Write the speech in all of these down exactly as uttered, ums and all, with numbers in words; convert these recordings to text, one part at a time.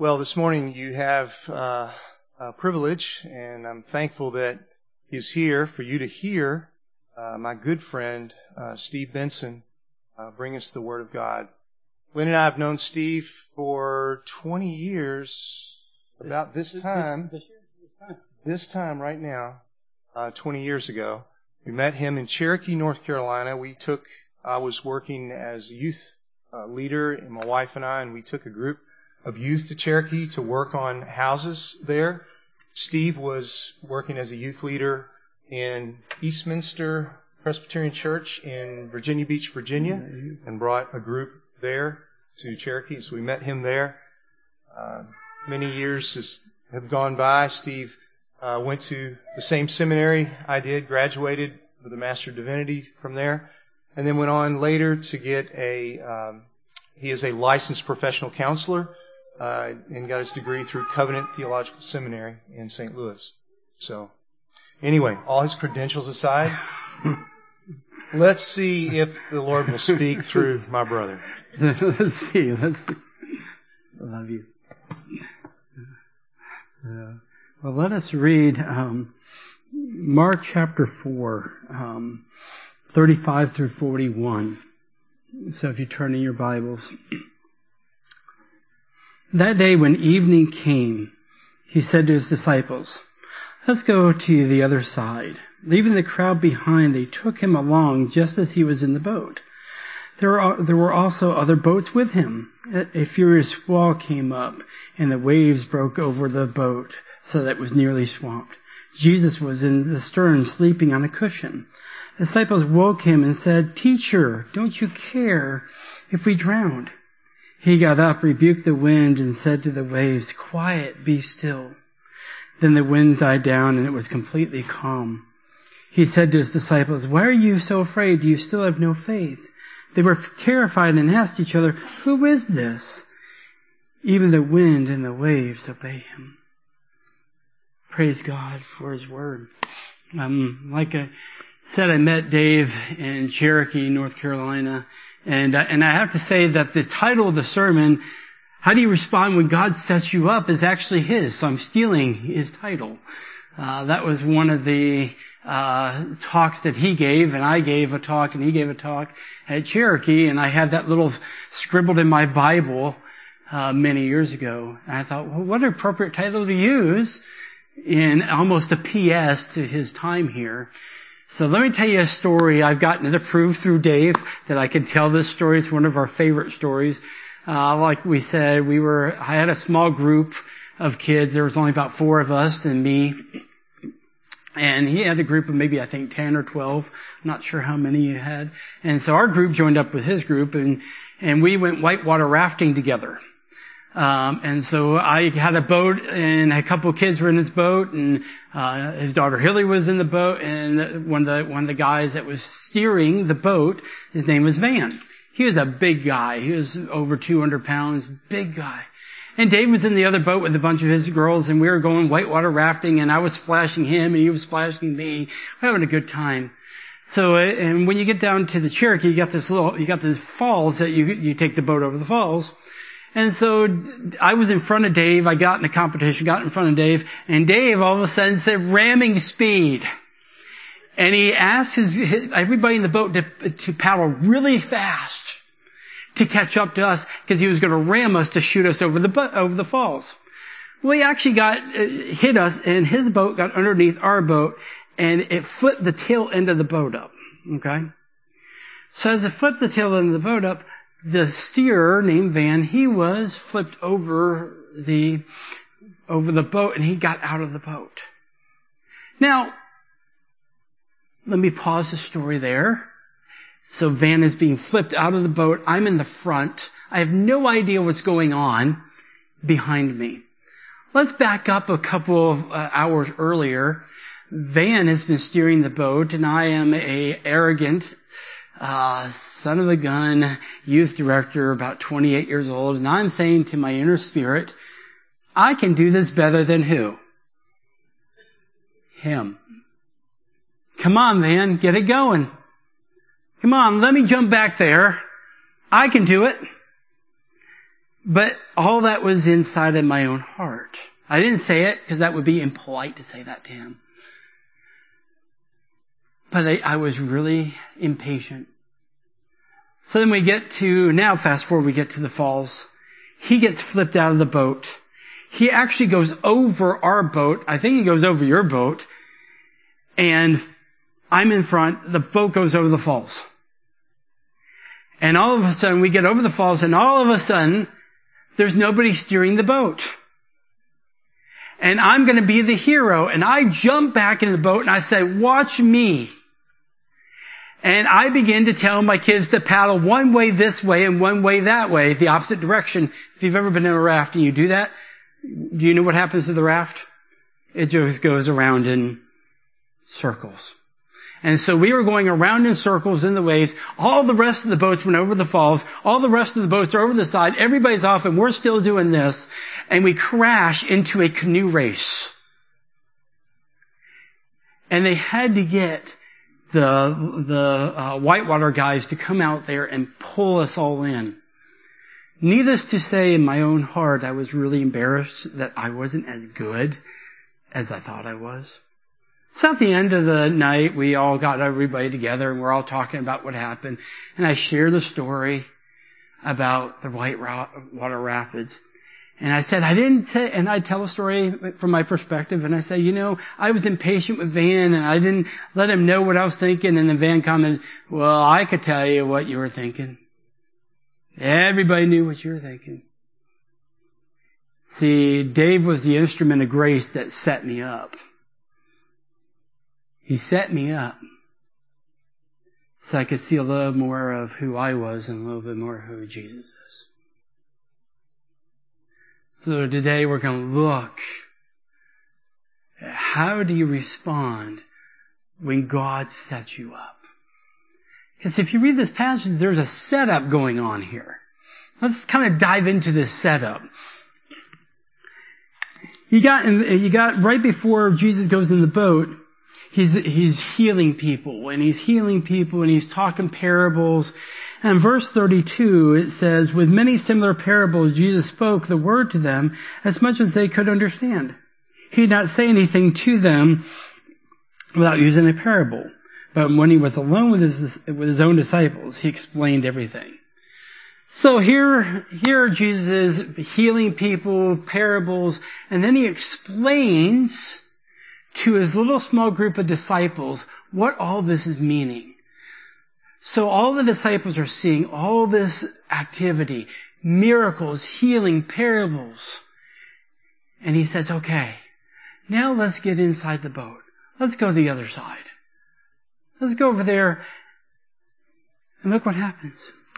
Well, this morning you have uh, a privilege, and I'm thankful that he's here for you to hear uh, my good friend, uh, Steve Benson, uh, bring us the Word of God. Lynn and I have known Steve for twenty years, about this time, This, this, this time. this time right now, uh, twenty years ago. We met him in Cherokee, North Carolina. We took, I was working as a youth uh, leader, and my wife and I, and we took a group of youth to Cherokee to work on houses there. Steve was working as a youth leader in Eastminster Presbyterian Church in Virginia Beach, Virginia, and brought a group there to Cherokee. So we met him there. Uh, many years has, have gone by. Steve uh, went to the same seminary I did, graduated with a Master of Divinity from there, and then went on later to get a, um, he is a licensed professional counselor, Uh, and got his degree through Covenant Theological Seminary in Saint Louis. So, anyway, all his credentials aside, let's see if the Lord will speak through my brother. Let's see. Let's see. I love you. So, well, let us read um, Mark chapter four, um, thirty-five through forty-one. So, if you turn in your Bibles. That day when evening came, he said to his disciples, "Let's go to the other side." Leaving the crowd behind, they took him along just as he was in the boat. There were, there were also other boats with him. A furious squall came up, and the waves broke over the boat so that it was nearly swamped. Jesus was in the stern, sleeping on a cushion. The disciples woke him and said, "Teacher, don't you care if we drowned?" He got up, rebuked the wind, and said to the waves, "Quiet, be still." Then the wind died down, and it was completely calm. He said to his disciples, "Why are you so afraid? Do you still have no faith?" They were terrified and asked each other, "Who is this? Even the wind and the waves obey him." Praise God for his word. Um, like I said, I met Dave in Cherokee, North Carolina. And, uh, and I have to say that the title of the sermon, "How Do You Respond When God Sets You Up?" is actually his. So I'm stealing his title. Uh, that was one of the, uh, talks that he gave, and I gave a talk, and he gave a talk at Cherokee, and I had that little scribbled in my Bible, uh, many years ago. And I thought, well, what an appropriate title to use in almost a P S to his time here. So let me tell you a story. I've gotten it approved through Dave that I can tell this story. It's one of our favorite stories. Uh, like we said, we were, I had a small group of kids. There was only about four of us and me. And he had a group of maybe, I think, ten or twelve. I'm not sure how many he had. And so our group joined up with his group, and, and we went whitewater rafting together. Um, and so I had a boat, and a couple of kids were in his boat, and uh his daughter Hilly was in the boat, and one of the one of the guys that was steering the boat, his name was Van. He was a big guy. He was over two hundred pounds, big guy. And Dave was in the other boat with a bunch of his girls, and we were going whitewater rafting, and I was splashing him, and he was splashing me. We're having a good time. So, and when you get down to the Cherokee, you got this little, you got these falls that you you take the boat over the falls. And so I was in front of Dave. I got in a competition, got in front of Dave, and Dave all of a sudden said, "Ramming speed." And he asked his, his, everybody in the boat to, to paddle really fast to catch up to us, because he was going to ram us to shoot us over the over the falls. Well, he actually got uh, hit us, and his boat got underneath our boat, and it flipped the tail end of the boat up. Okay, so as it flipped the tail end of the boat up, the steerer named Van, he was flipped over the, over the boat, and he got out of the boat. Now, let me pause the story there. So Van is being flipped out of the boat. I'm in the front. I have no idea what's going on behind me. Let's back up a couple of uh, hours earlier. Van has been steering the boat, and I am a arrogant, uh, son of a gun, youth director, about twenty-eight years old, and I'm saying to my inner spirit, I can do this better than who? Him. Come on, Van, get it going. Come on, let me jump back there. I can do it. But all that was inside of my own heart. I didn't say it because that would be impolite to say that to him. But I, I was really impatient. So then we get to, now fast forward, we get to the falls. He gets flipped out of the boat. He actually goes over our boat. I think he goes over your boat. And I'm in front. The boat goes over the falls. And all of a sudden, we get over the falls, and all of a sudden, there's nobody steering the boat. And I'm going to be the hero. And I jump back in the boat, and I say, watch me. And I begin to tell my kids to paddle one way this way and one way that way, the opposite direction. If you've ever been in a raft and you do that, do you know what happens to the raft? It just goes around in circles. And so we were going around in circles in the waves. All the rest of the boats went over the falls. All the rest of the boats are over the side. Everybody's off, and we're still doing this. And we crash into a canoe race. And they had to get the the uh, whitewater guys to come out there and pull us all in. Needless to say, in my own heart, I was really embarrassed that I wasn't as good as I thought I was. So at the end of the night, we all got everybody together, and we're all talking about what happened. And I share the story about the Whitewater Rapids. And I said, I didn't say, and I tell a story from my perspective, and I say, you know, I was impatient with Van, and I didn't let him know what I was thinking, and then Van commented, well, I could tell you what you were thinking. Everybody knew what you were thinking. See, Dave was the instrument of grace that set me up. He set me up so I could see a little more of who I was and a little bit more of who Jesus is. So today we're going to look at how do you respond when God sets you up. Because if you read this passage, there's a setup going on here. Let's kind of dive into this setup. You got, you got right before Jesus goes in the boat, he's, he's healing people, and he's healing people, and he's talking parables. And verse thirty-two, it says, with many similar parables, Jesus spoke the word to them as much as they could understand. He did not say anything to them without using a parable. But when he was alone with his, with his own disciples, he explained everything. So here, here Jesus is healing people, parables, and then he explains to his little small group of disciples what all this is meaning. So all the disciples are seeing all this activity, miracles, healing, parables. And he says, okay, now let's get inside the boat. Let's go to the other side. Let's go over there. And look what happens.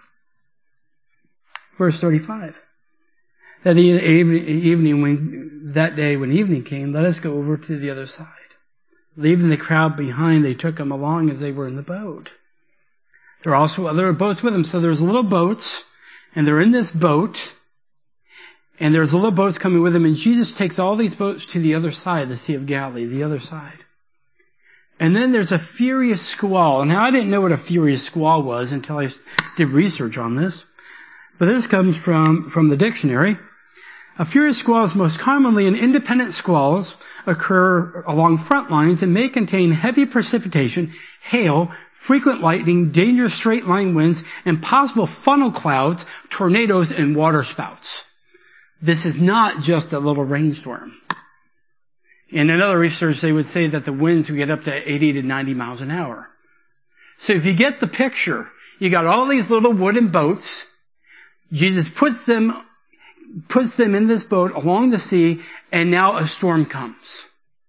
Verse thirty-five. That evening, when, that day when evening came, let us go over to the other side. Leaving the crowd behind, they took them along as they were in the boat. There are also other boats with them. So there's little boats, and they're in this boat, and there's little boats coming with them, and Jesus takes all these boats to the other side, the Sea of Galilee, the other side. And then there's a furious squall. Now, I didn't know what a furious squall was until I did research on this. But this comes from, from the dictionary. A furious squall is most commonly an independent squalls occur along front lines and may contain heavy precipitation, hail, frequent lightning, dangerous straight line winds, and possible funnel clouds, tornadoes, and water spouts. This is not just a little rainstorm. In another research, they would say that the winds would get up to eighty to ninety miles an hour. So if you get the picture, you got all these little wooden boats. Jesus puts them, puts them in this boat along the sea, and now a storm comes.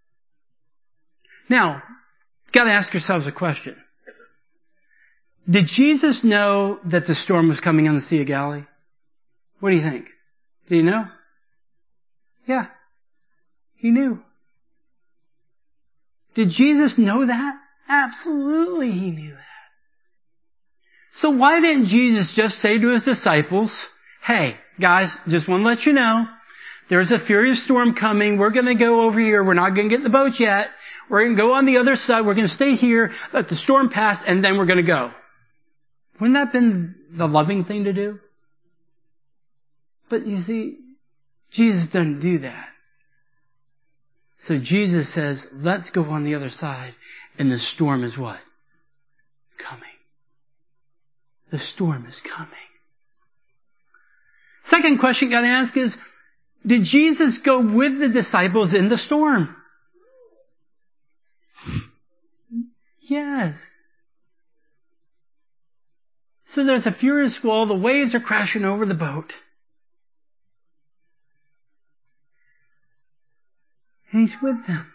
Now, you've got to ask yourselves a question. Did Jesus know that the storm was coming on the Sea of Galilee? What do you think? Did he know? Yeah, he knew. Did Jesus know that? Absolutely he knew that. So why didn't Jesus just say to his disciples, hey, guys, just want to let you know, there's a furious storm coming. We're going to go over here. We're not going to get in the boat yet. We're going to go on the other side. We're going to stay here, let the storm pass, and then we're going to go. Wouldn't that have been the loving thing to do? But you see, Jesus doesn't do that. So Jesus says, let's go on the other side. And the storm is what? Coming. The storm is coming. Second question you got to ask is, did Jesus go with the disciples in the storm? Yes. So there's a furious squall. The waves are crashing over the boat. And he's with them.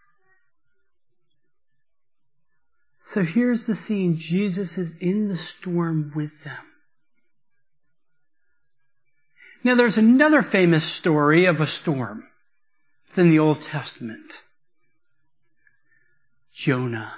So here's the scene. Jesus is in the storm with them. Now there's another famous story of a storm. It's in the Old Testament. Jonah.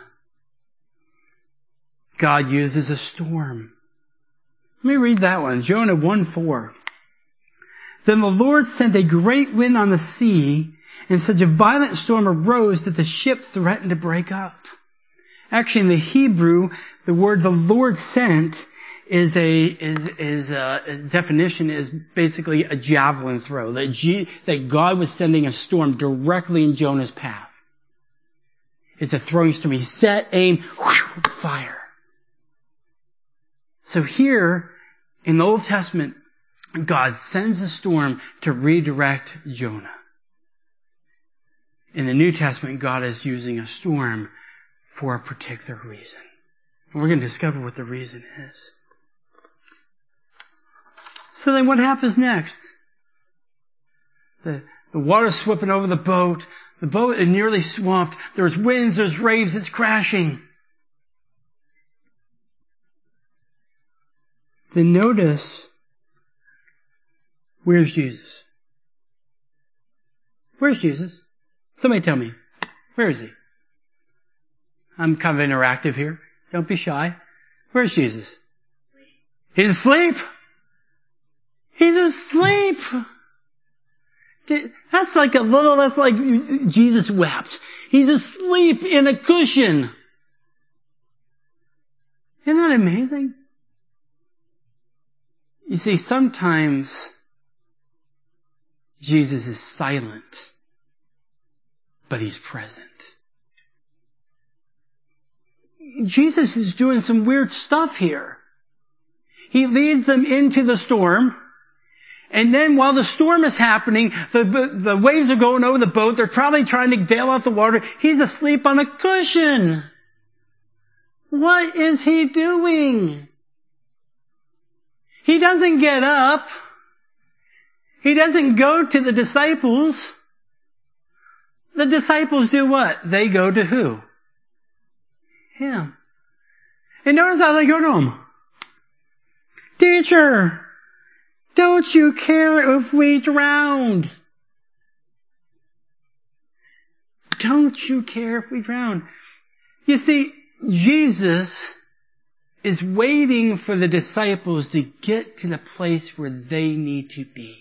God uses a storm. Let me read that one. Jonah one four. Then the Lord sent a great wind on the sea, and such a violent storm arose that the ship threatened to break up. Actually, in the Hebrew, the word the Lord sent is a, is, is a, a definition is basically a javelin throw. That, G, that God was sending a storm directly in Jonah's path. It's a throwing storm. He set, aim, whew, fire. So here, in the Old Testament, God sends a storm to redirect Jonah. In the New Testament, God is using a storm for a particular reason. And we're going to discover what the reason is. So then what happens next? The, the water's sweeping over the boat. The boat is nearly swamped. There's winds, there's waves, it's crashing. Then notice, where's Jesus? Where's Jesus? Somebody tell me. Where is he? I'm kind of interactive here. Don't be shy. Where's Jesus? He's asleep. He's asleep. That's like a little, that's like Jesus wept. He's asleep in a cushion. Isn't that amazing? You see, sometimes Jesus is silent, but he's present. Jesus is doing some weird stuff here. He leads them into the storm, and then while the storm is happening, the, the waves are going over the boat, they're probably trying to bail out the water, he's asleep on a cushion. What is he doing? He doesn't get up. He doesn't go to the disciples. The disciples do what? They go to who? Him. And notice how they go to him. Teacher, don't you care if we drowned? Don't you care if we drown? You see, Jesus is waiting for the disciples to get to the place where they need to be.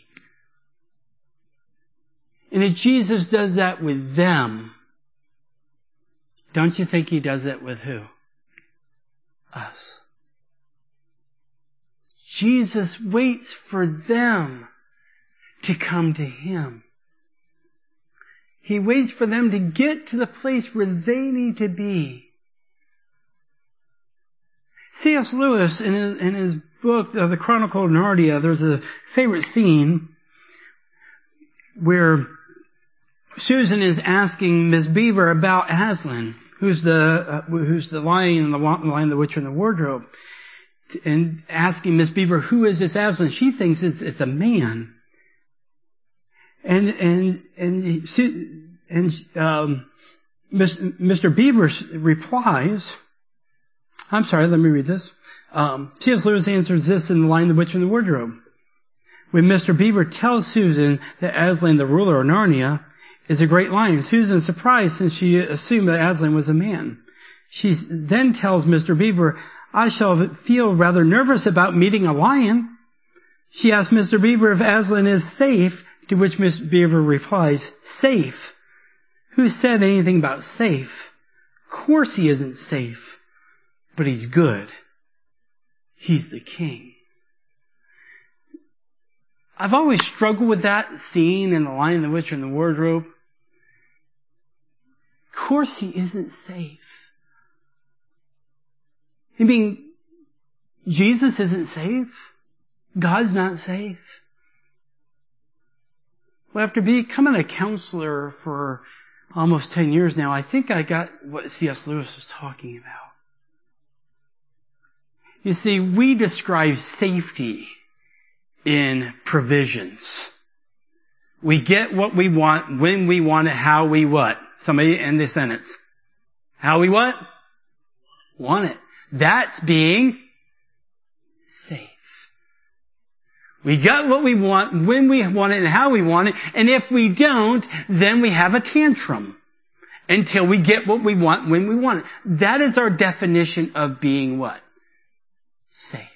And if Jesus does that with them, don't you think he does that with who? Us. Jesus waits for them to come to him. He waits for them to get to the place where they need to be. C S Lewis, in his, in his book, uh, The Chronicle of Narnia, there's a favorite scene where Susan is asking Miss Beaver about Aslan, who's the uh, who's the lion in the Lion, the Witch, and the Wardrobe, and asking Miss Beaver, who is this Aslan? She thinks it's it's a man, and and and and um, Mister Beaver replies. I'm sorry, let me read this. Um, C S Lewis answers this in The Lion, the Witch, and the Wardrobe. When Mister Beaver tells Susan that Aslan, the ruler of Narnia, is a great lion, Susan is surprised since she assumed that Aslan was a man. She then tells Mister Beaver, I shall feel rather nervous about meeting a lion. She asks Mister Beaver if Aslan is safe, to which Mister Beaver replies, safe? Who said anything about safe? Of course he isn't safe. But he's good. He's the king. I've always struggled with that scene in The Lion, the Witch, and the Wardrobe. Of course he isn't safe. I mean, Jesus isn't safe. God's not safe. Well, after becoming a counselor for almost ten years now, I think I got what C S Lewis was talking about. You see, we describe safety in provisions. We get what we want, when we want it, how we what? Somebody end the sentence. How we what? Want it. That's being safe. We got what we want, when we want it, and how we want it. And if we don't, then we have a tantrum until we get what we want, when we want it. That is our definition of being what? Safe.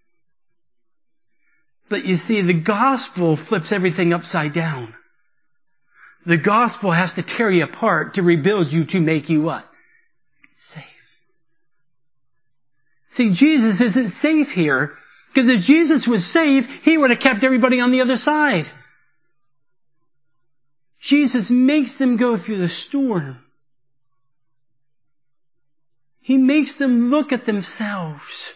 But you see, the gospel flips everything upside down. The gospel has to tear you apart to rebuild you, to make you what? Safe. See, Jesus isn't safe here, because if Jesus was safe, he would have kept everybody on the other side. Jesus makes them go through the storm. He makes them look at themselves.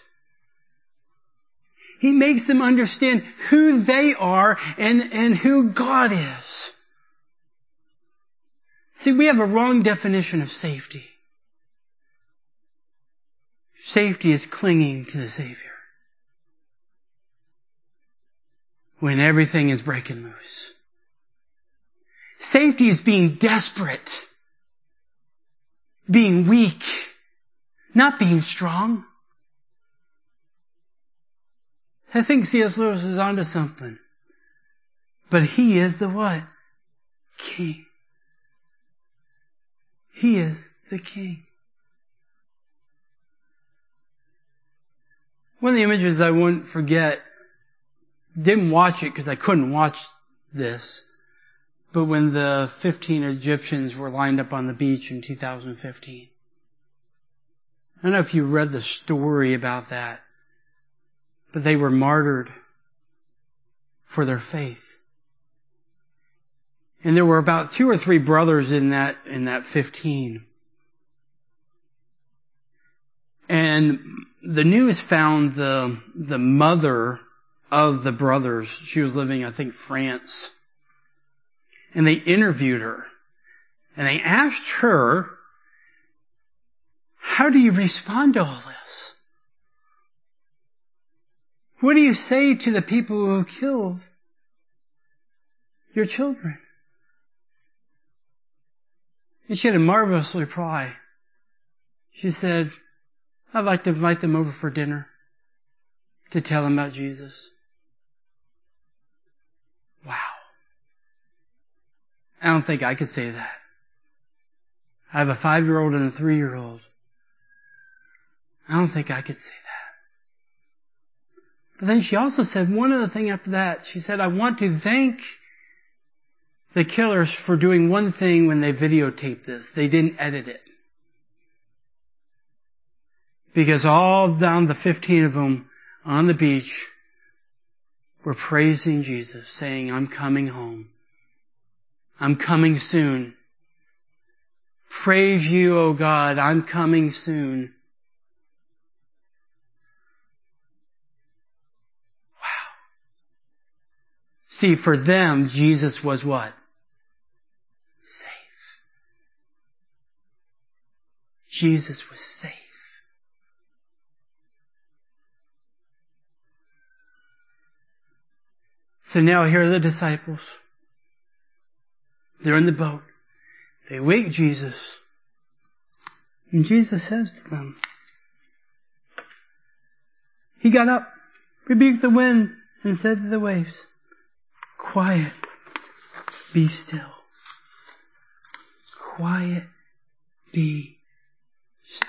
He makes them understand who they are and, and who God is. See, we have a wrong definition of safety. Safety is clinging to the Savior when everything is breaking loose. Safety is being desperate, being weak, not being strong. I think C S Lewis is onto something. But he is the what? King. He is the King. One of the images I wouldn't forget, didn't watch it because I couldn't watch this, but when the fifteen Egyptians were lined up on the beach in two thousand fifteen. I don't know if you read the story about that, but they were martyred for their faith. And there were about two or three brothers in that, in that fifteen. And the news found the, the mother of the brothers. She was living, I think, France. And they interviewed her. And they asked her, how do you respond to all this? What do you say to the people who killed your children? And she had a marvelous reply. She said, I'd like to invite them over for dinner to tell them about Jesus. Wow. I don't think I could say that. I have a five-year-old and a three-year-old. I don't think I could say that. But then she also said one other thing after that. She said, I want to thank the killers for doing one thing when they videotaped this. They didn't edit it. Because all down the fifteen of them on the beach were praising Jesus, saying, I'm coming home. I'm coming soon. Praise you, O God, I'm coming soon. Wow. See, for them, Jesus was what? Safe. Jesus was safe. So now here are the disciples. They're in the boat. They wake Jesus. And Jesus says to them, He got up, rebuked the wind, and said to the waves, quiet, be still. Quiet, be still.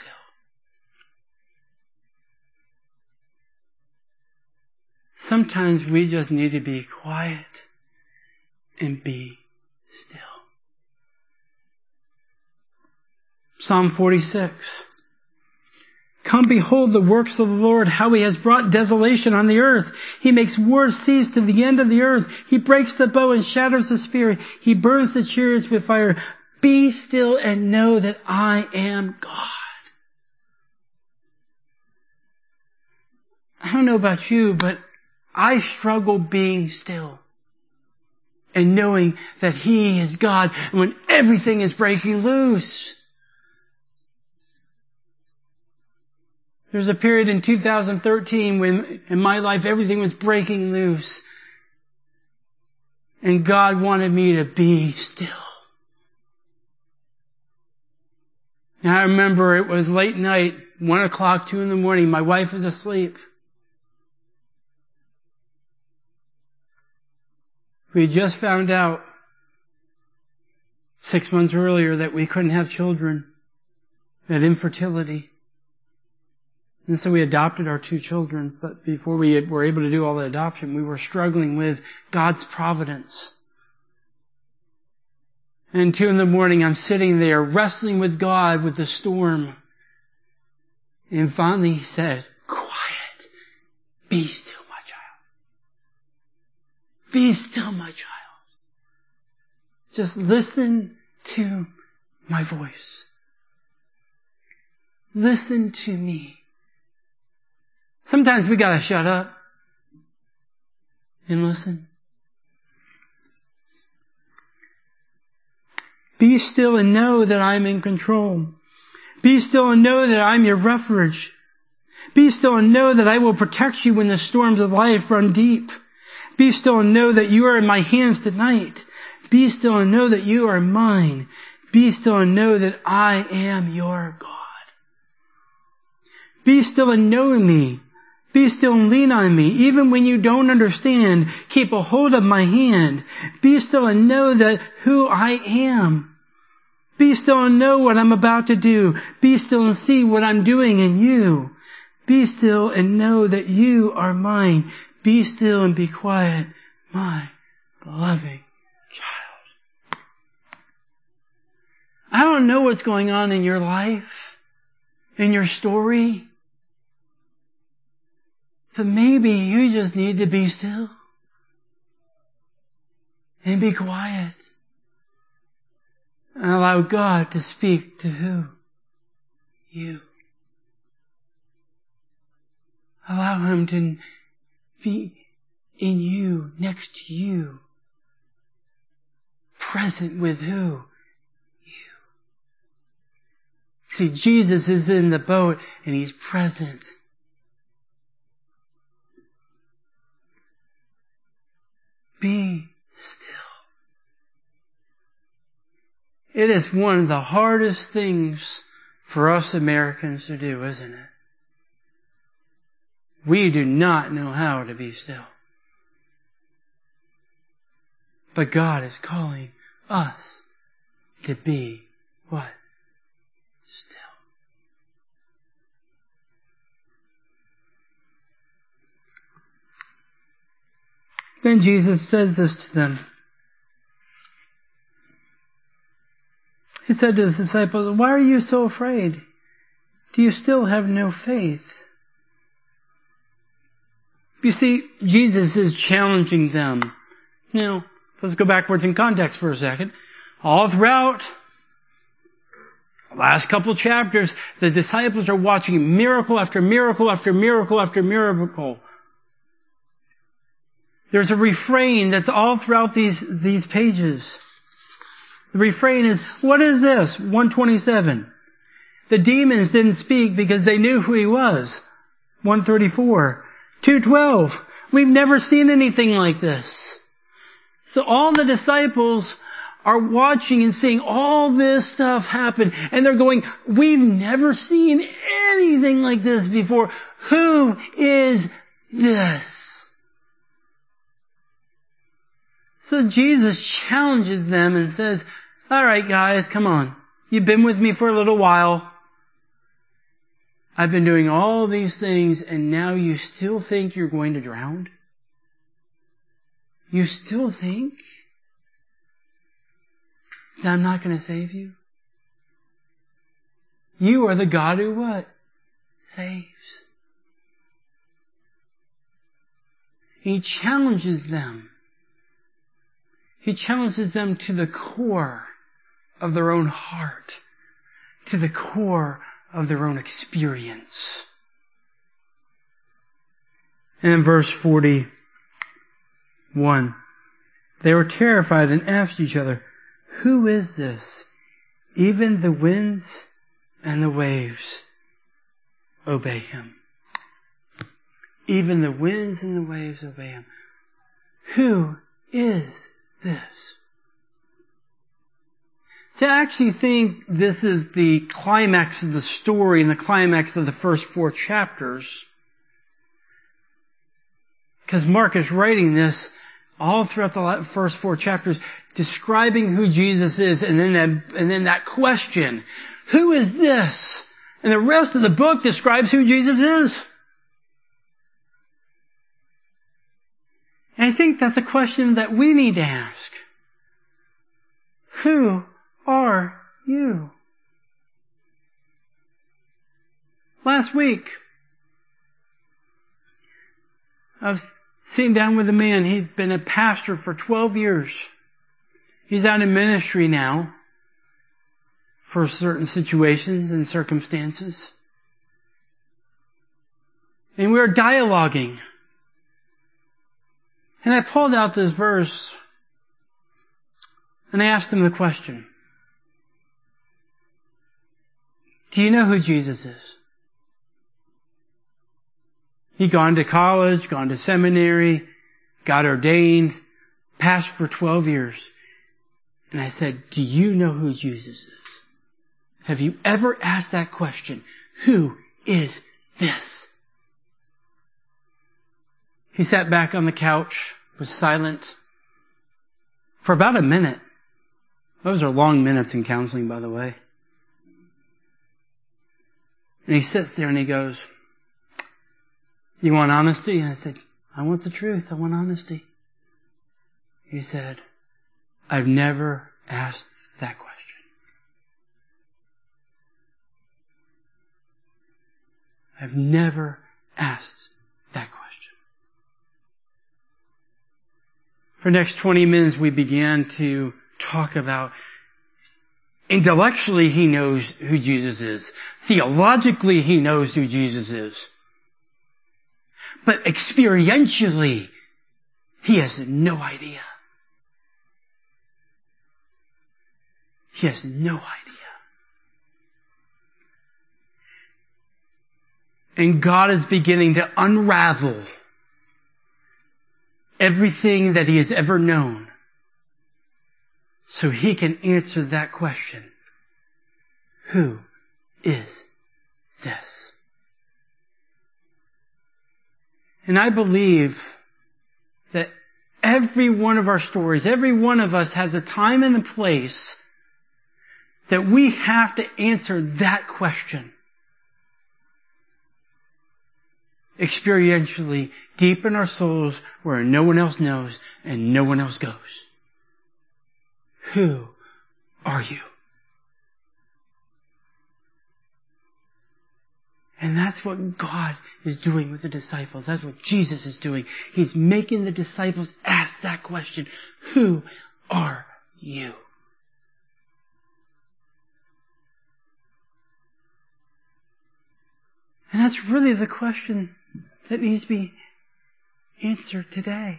Sometimes we just need to be quiet and be still. Psalm forty-six. Come behold the works of the Lord, how He has brought desolation on the earth. He makes wars cease to the end of the earth. He breaks the bow and shatters the spear. He burns the chariots with fire. Be still and know that I am God. I don't know about you, but I struggle being still and knowing that He is God when everything is breaking loose. There was a period in two thousand thirteen when in my life everything was breaking loose. And God wanted me to be still. And I remember it was late night, one o'clock, two in the morning. My wife was asleep. We had just found out six months earlier that we couldn't have children. We had infertility. And so we adopted our two children. But before we were able to do all the adoption, we were struggling with God's providence. And two in the morning, I'm sitting there wrestling with God with the storm. And finally He said, quiet, be still, my child. Be still, my child. Just listen to my voice. Listen to me. Sometimes we gotta shut up and listen. Be still and know that I'm in control. Be still and know that I'm your refuge. Be still and know that I will protect you when the storms of life run deep. Be still and know that you are in my hands tonight. Be still and know that you are mine. Be still and know that I am your God. Be still and know me. Be still and lean on me. Even when you don't understand, keep a hold of my hand. Be still and know that who I am. Be still and know what I'm about to do. Be still and see what I'm doing in you. Be still and know that you are mine. Be still and be quiet, my beloved child. I don't know what's going on in your life, in your story. But maybe you just need to be still and be quiet and allow God to speak to who? You. Allow Him to be in you, next to you, present with who? You. See, Jesus is in the boat and He's present. Be still. It is one of the hardest things for us Americans to do, isn't it? We do not know how to be still. But God is calling us to be what? Still. Then Jesus says this to them. He said to His disciples, why are you so afraid? Do you still have no faith? You see, Jesus is challenging them. Now, let's go backwards in context for a second. All throughout the last couple chapters, the disciples are watching miracle after miracle after miracle after miracle. There's a refrain that's all throughout these, these pages. The refrain is, what is this? one twenty-seven. The demons didn't speak because they knew who He was. one thirty-four. two twelve. We've never seen anything like this. So all the disciples are watching and seeing all this stuff happen. And they're going, we've never seen anything like this before. Who is this? So Jesus challenges them and says, all right, guys, come on. You've been with me for a little while. I've been doing all these things, and now you still think you're going to drown? You still think that I'm not going to save you? You are the God who what? Saves. He challenges them. He challenges them to the core of their own heart, to the core of their own experience. And in verse forty-one, they were terrified and asked each other, "Who is this? Even the winds and the waves obey him." Even the winds and the waves obey him. Who is this? So I actually think this is the climax of the story and the climax of the first four chapters. Because Mark is writing this all throughout the first four chapters, describing who Jesus is, and then that, and then that question, who is this? And the rest of the book describes who Jesus is. And I think that's a question that we need to ask. Who are you? Last week, I was sitting down with a man. He'd been a pastor for twelve years. He's out in ministry now for certain situations and circumstances. And we were dialoguing. And I pulled out this verse and I asked him the question, do you know who Jesus is? He'd gone to college, gone to seminary, got ordained, pastored for twelve years. And I said, do you know who Jesus is? Have you ever asked that question? Who is this? He sat back on the couch, was silent for about a minute. Those are long minutes in counseling, by the way. And he sits there and he goes, you want honesty? And I said, I want the truth. I want honesty. He said, I've never asked that question. I've never asked that question. For the next twenty minutes, we began to talk about intellectually he knows who Jesus is. Theologically he knows who Jesus is. But experientially, he has no idea. He has no idea. And God is beginning to unravel everything that he has ever known so he can answer that question. Who is this? And I believe that every one of our stories, every one of us has a time and a place that we have to answer that question. Experientially, deep in our souls, where no one else knows and no one else goes. Who are you? And that's what God is doing with the disciples. That's what Jesus is doing. He's making the disciples ask that question. Who are you? And that's really the question that needs to be answered today.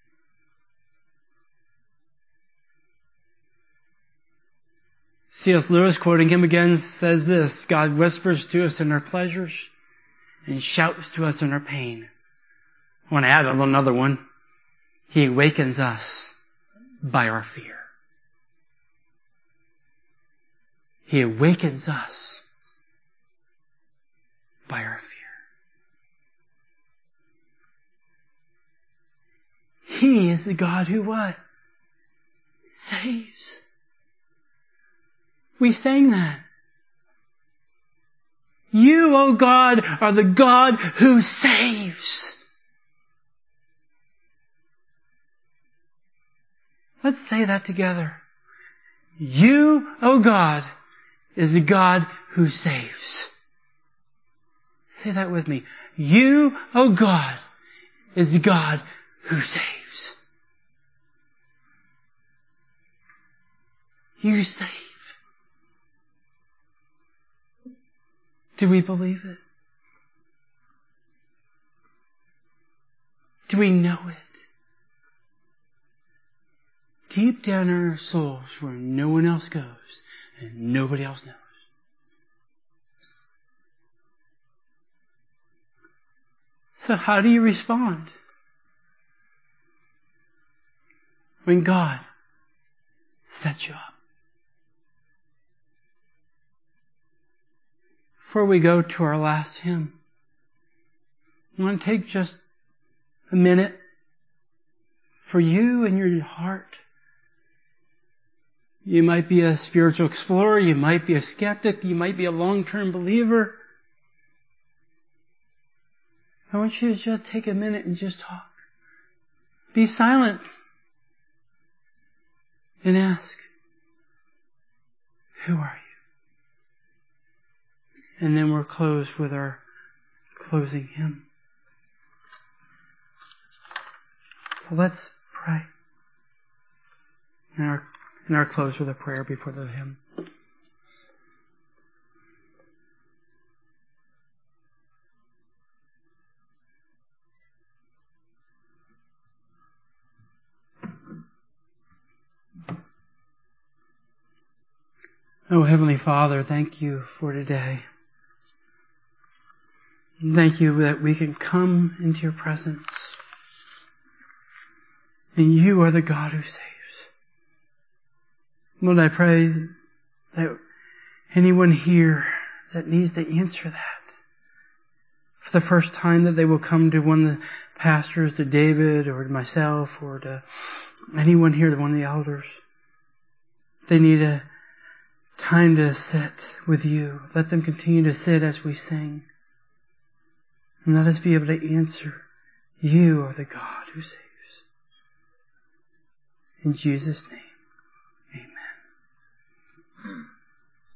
C S Lewis, quoting him again, says this, God whispers to us in our pleasures and shouts to us in our pain. I want to add another one. He awakens us by our fear. He awakens us by our fear. He is the God who what? Saves. We sang that. You, O God, are the God who saves. Let's say that together. You, O God, is the God who saves. Say that with me. You, O God, is the God who saves. You save. Do we believe it? Do we know it? Deep down in our souls where no one else goes and nobody else knows. So how do you respond when God sets you up? Before we go to our last hymn, I want to take just a minute for you and your heart. You might be a spiritual explorer, you might be a skeptic, you might be a long-term believer. I want you to just take a minute and just talk. Be silent and ask, who are you? And then we'll close with our closing hymn. So let's pray. And our, and our close with a prayer before the hymn. Oh, Heavenly Father, thank you for today. Thank you that we can come into your presence. And you are the God who saves. Lord, I pray that anyone here that needs to answer that, for the first time that they will come to one of the pastors, to David or to myself or to anyone here, to one of the elders, they need a time to sit with you. Let them continue to sit as we sing. And let us be able to answer, you are the God who saves. In Jesus' name.